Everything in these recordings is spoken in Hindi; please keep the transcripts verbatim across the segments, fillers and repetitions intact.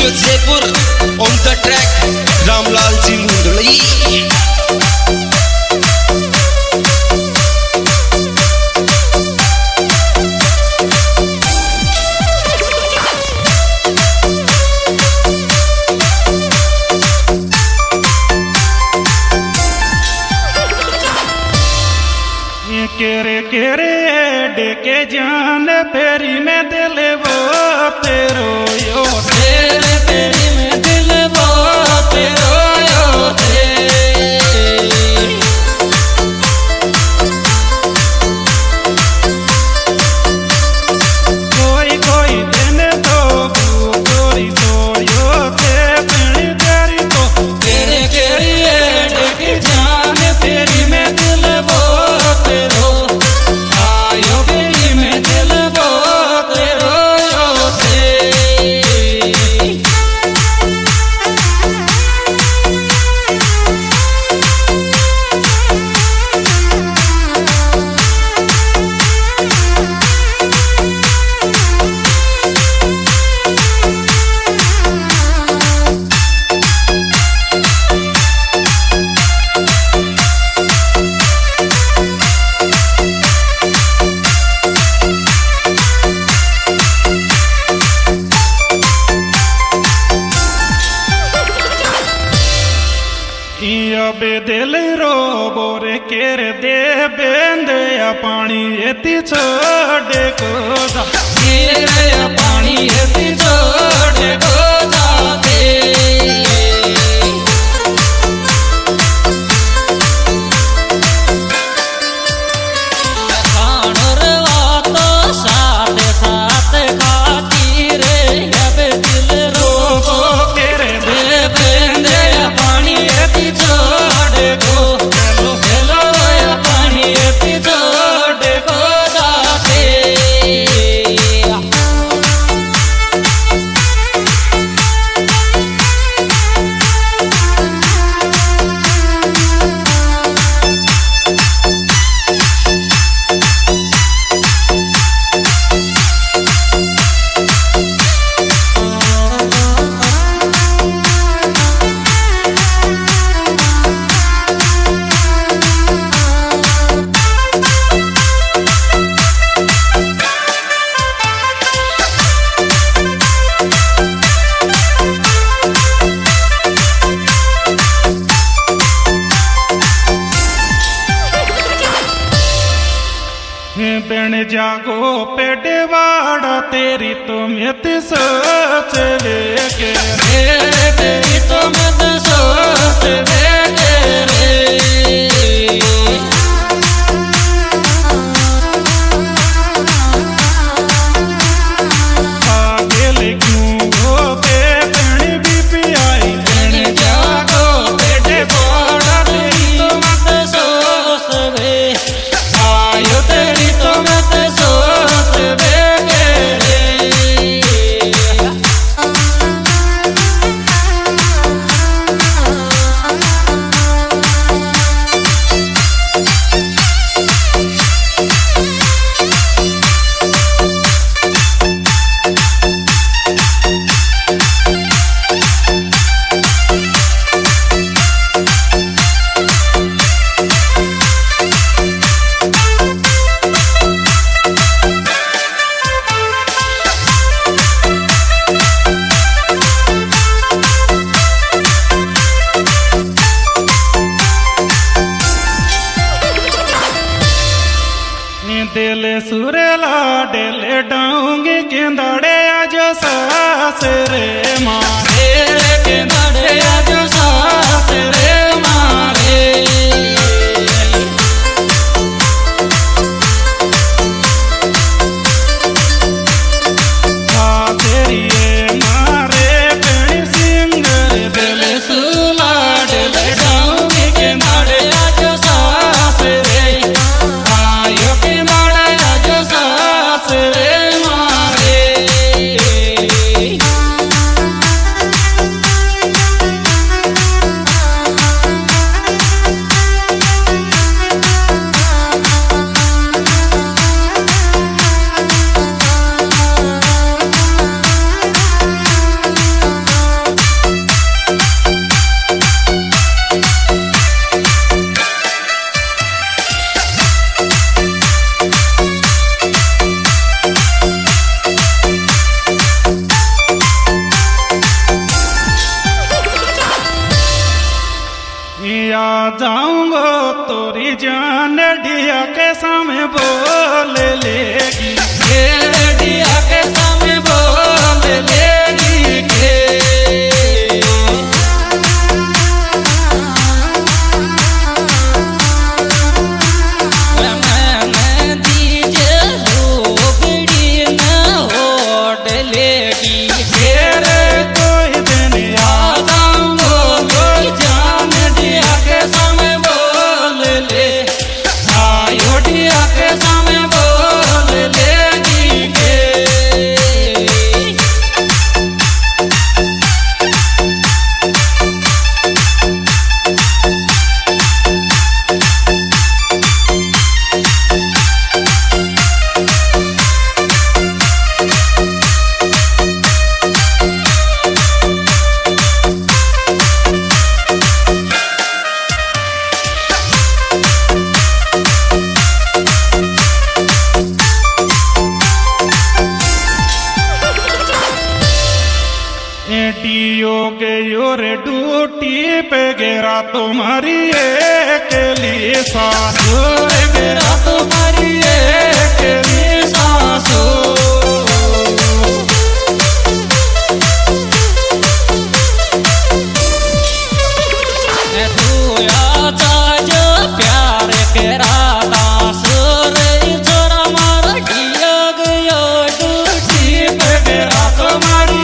Studio Jaipur on the track Ramlal ji मुंडलई। केरे केरे डेके जान फेरी में दिल वो तेरो यो तेरे फेरी में दिल वो तेरो यो थे। कोई कोई दिन तो गोरी तो यो थे पीणी तेरी तो केरे केरे डेके जान फेरी में दिल वो तेरो बे दिल रो बोरे केर दे बेंदे या पानी एती छोड़े को जा या पानी एती छोड़े को जा दे। बन जागो पेड़वाड़ा तेरी तो मत सोच वे के रे तेरी तो मत सोच वे के रे। आगे क्यों हो के बन भी पियाई बन जागो पेड़वाड़ा तेरी तो मत सोच वे आयो तेरी तो मत सोच वे के रे। जाऊंगा तोरी जान डिया के सामने बोल लेगी, डिया के सामने बोल लेगी के ड्यूटी पे गिरा तुम्हारी अकेली सासू, गिरा तुम्हारी अकेली सासू, तू आज प्यार केरा दासुर जोरा मार किया गया ड्यूटी पे गिरा तुम्हारी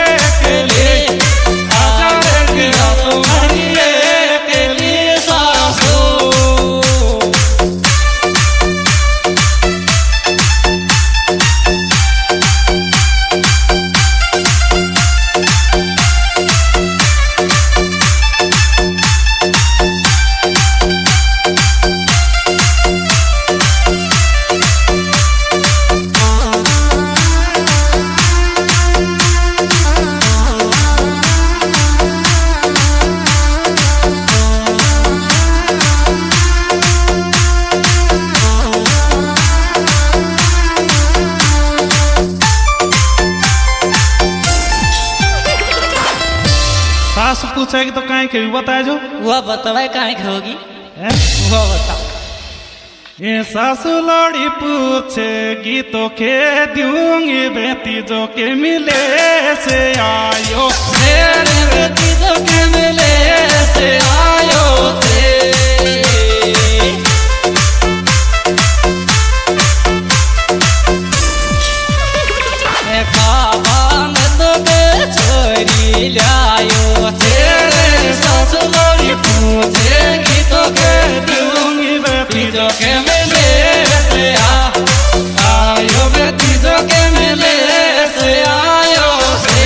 पूछेगी तो कहीं के भी बताए जो वह बताए कहीं की होगी, वो बता। ये सासू लौड़ी पूछेगी तो के दूंगी बेटी जो के मिले से आयो, मेरे बेटी जो के मिले से आयो थे छोरी लायो तेरे सासू लौड़ी पूछेगी तो के दूंगी बेटी जो के मिले से आयो, बेटी जो के मिले से आयो से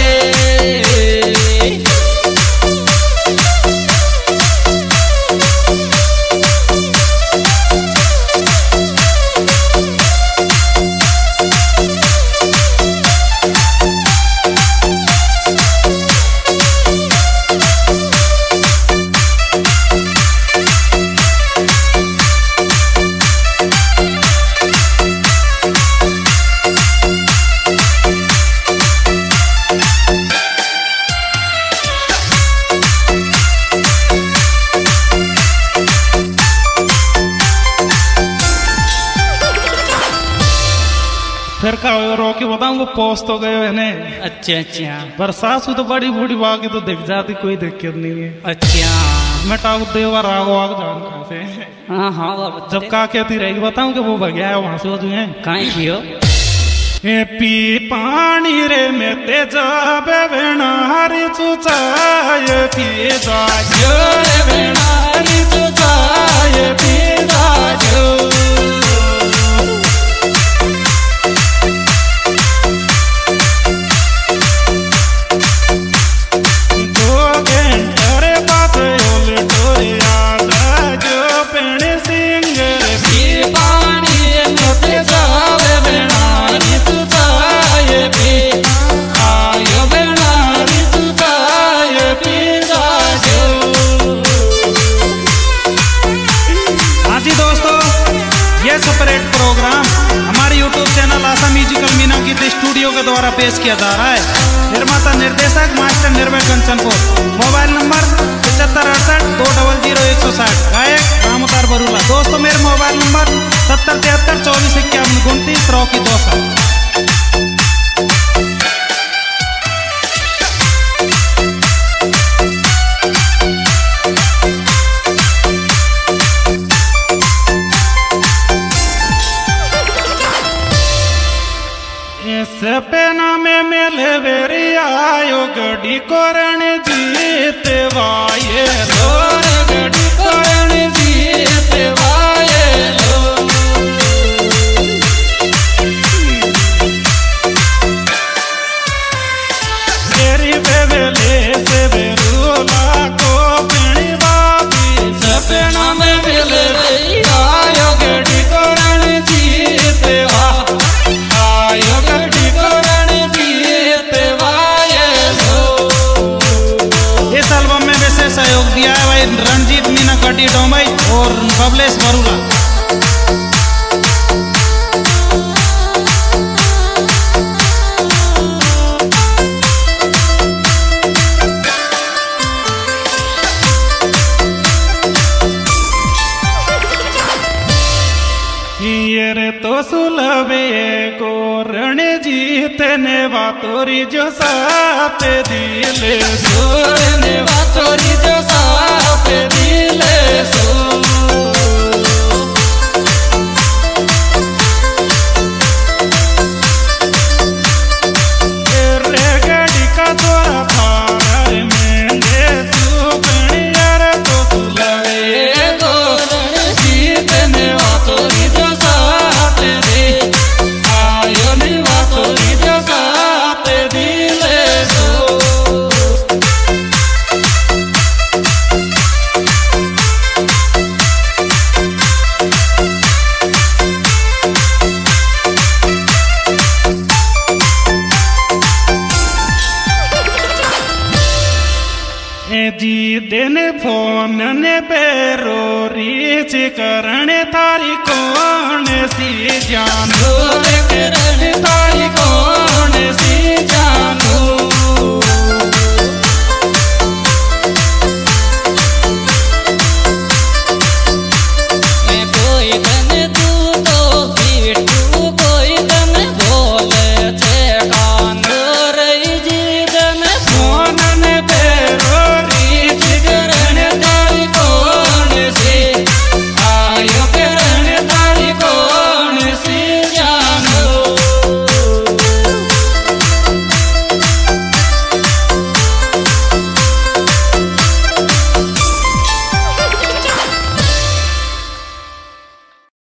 फिर का रोके बताऊंगा पोस्ट तो गए है। अच्छा अच्छा, पर सासू तो बड़ी बूढ़ी बाकी तो दिख जाती, कोई दिक्कत नहीं है। अच्छा मैं देवा रागो आग जान कहाँ से। हाँ हाँ, जब का कहती रहेगी बताऊं कि वो भगया है वहां से वो जो है कहीं की हो ए पी पानी रे में तेजा बेनारी चुचाए पी जाजो रे बेनारी चुचाए पी जाजो। सेपरेट प्रोग्राम हमारे YouTube channel Asha musical Meena Geet studio के द्वारा पेश किया जा रहा है। निर्माता निर्देशक मास्टर निर्भय कंचनपुर। मोबाइल नंबर पचहत्तर अड़सठ दो डबल जीरो एक सौ साठ। गायक रामतार बरूला। दोस्तों मेरे मोबाइल नंबर सत्तर तिहत्तर चौबीस इक्यावन उनतीस रॉकी दौसा। सपेना में मेले वेरी आयो गड़ी कोरण जीत वाये लो गड़ी कोरण जीत वाये लो। तेरी बेबेले से बेरूला को पिणी बाबी सपेना में मेले वेरी आयो गड़ी कोरण जीत वा आयो गड़ी सहयोग दिया है भाई रणजीत मीना कटी डोमई और बबलेश बरूला। ये रे तो सुलभे को रणजीतने वातोरी जो साथ दिले सोने वातोरी जो साथ दिले सो। रे गड़ी का तोरा फार में दे सुपनी यार तो सुलभे को रणजीतने वातोरी जो साथ दे आयो ने वातोरी जो साथ दिले सो। जी दिन फोन ने पेरो रीच करने थारी कौन सी जानो करण थारी कौन सी जानो।